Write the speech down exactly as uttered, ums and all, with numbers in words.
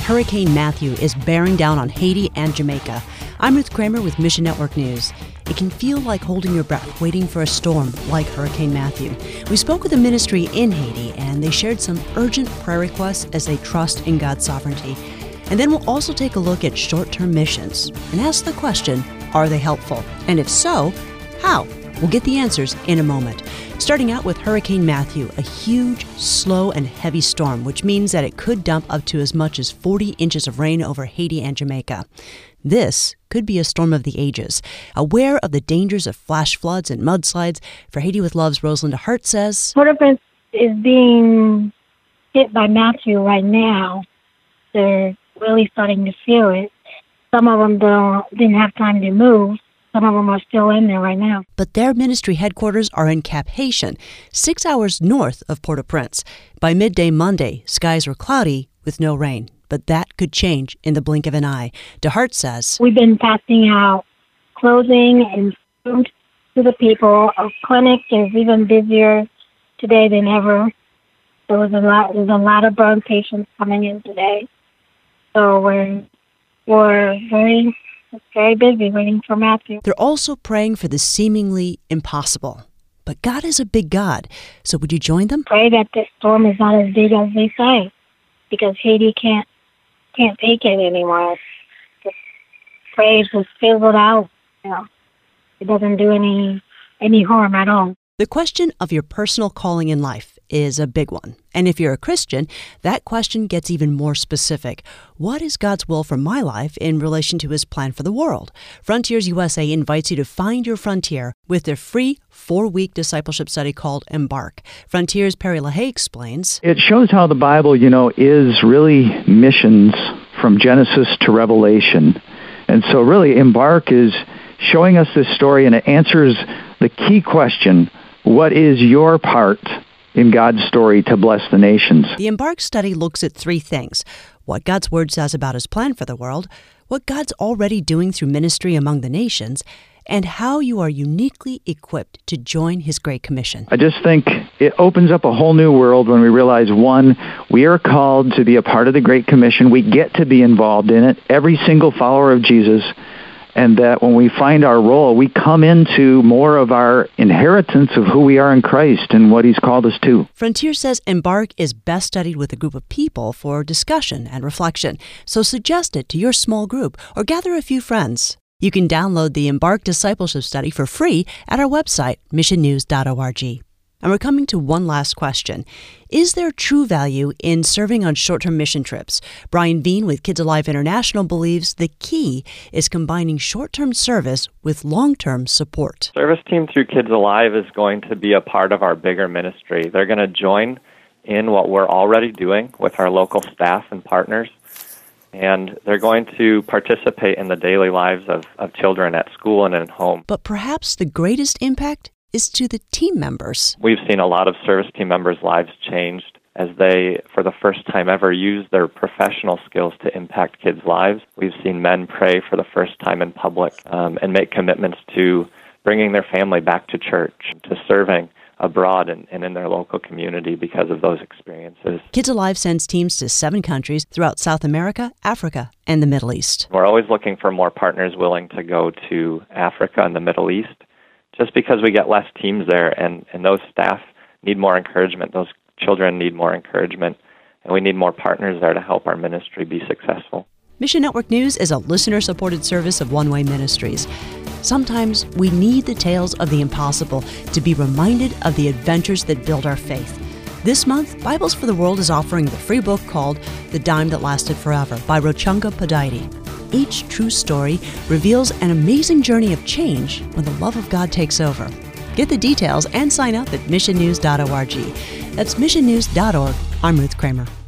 Hurricane Matthew is bearing down on Haiti and Jamaica. I'm Ruth Kramer with Mission Network News. It can feel like holding your breath, waiting for a storm like Hurricane Matthew. We spoke with a ministry in Haiti, and they shared some urgent prayer requests as they trust in God's sovereignty. And then we'll also take a look at short-term missions and ask the question, are they helpful? And if so, how? We'll get the answers in a moment. Starting out with Hurricane Matthew, a huge, slow, and heavy storm, which means that it could dump up to as much as forty inches of rain over Haiti and Jamaica. This could be a storm of the ages. Aware of the dangers of flash floods and mudslides, for Haiti with Love's Rosalind Hart says, Port-au-Prince is being hit by Matthew right now. They're really starting to feel it. Some of them don't, didn't have time to move. Some of them are still in there right now. But their ministry headquarters are in Cap Haitian, six hours north of Port-au-Prince. By midday Monday, skies were cloudy with no rain. But that could change in the blink of an eye. DeHart says, We've been passing out clothing and food to the people. Our clinic is even busier today than ever. There was a lot, there's a lot of burn patients coming in today. So we're, we're very... It's very busy waiting for Matthew. They're also praying for the seemingly impossible. But God is a big God. So would you join them? Pray that this storm is not as big as they say, because Haiti can't can't take it anymore. Just pray it just fizzled out. You know, it doesn't do any any harm at all. The question of your personal calling in life is a big one. And if you're a Christian, that question gets even more specific. What is God's will for my life in relation to his plan for the world? Frontiers U S A invites you to find your frontier with their free four-week discipleship study called Embark. Frontiers' Perry LaHaye explains, It shows how the Bible, you know, is really missions from Genesis to Revelation. And so really Embark is showing us this story, and it answers the key question, what is your part in God's story to bless the nations? The Embark study looks at three things: what God's Word says about his plan for the world, what God's already doing through ministry among the nations, and how you are uniquely equipped to join his Great Commission. I just think it opens up a whole new world when we realize, one, we are called to be a part of the Great Commission. We get to be involved in it, every single follower of Jesus. And that when we find our role, we come into more of our inheritance of who we are in Christ and what he's called us to. Frontier says Embark is best studied with a group of people for discussion and reflection. So suggest it to your small group or gather a few friends. You can download the Embark Discipleship Study for free at our website, mission news dot org. And we're coming to one last question. Is there true value in serving on short-term mission trips? Brian Veen with Kids Alive International believes the key is combining short-term service with long-term support. Service team through Kids Alive is going to be a part of our bigger ministry. They're going to join in what we're already doing with our local staff and partners, and they're going to participate in the daily lives of, of children at school and at home. But perhaps the greatest impact is to the team members. We've seen a lot of service team members' lives changed as they, for the first time ever, use their professional skills to impact kids' lives. We've seen men pray for the first time in public um, and make commitments to bringing their family back to church, to serving abroad and, and in their local community because of those experiences. Kids Alive sends teams to seven countries throughout South America, Africa, and the Middle East. We're always looking for more partners willing to go to Africa and the Middle East, just because we get less teams there, and, and those staff need more encouragement. Those children need more encouragement, and we need more partners there to help our ministry be successful. Mission Network News is a listener-supported service of One Way Ministries. Sometimes we need the tales of the impossible to be reminded of the adventures that build our faith. This month, Bibles for the World is offering the free book called The Dime That Lasted Forever by Rochunga Podaiti. Each true story reveals an amazing journey of change when the love of God takes over. Get the details and sign up at mission news dot org. That's mission news dot org. I'm Ruth Kramer.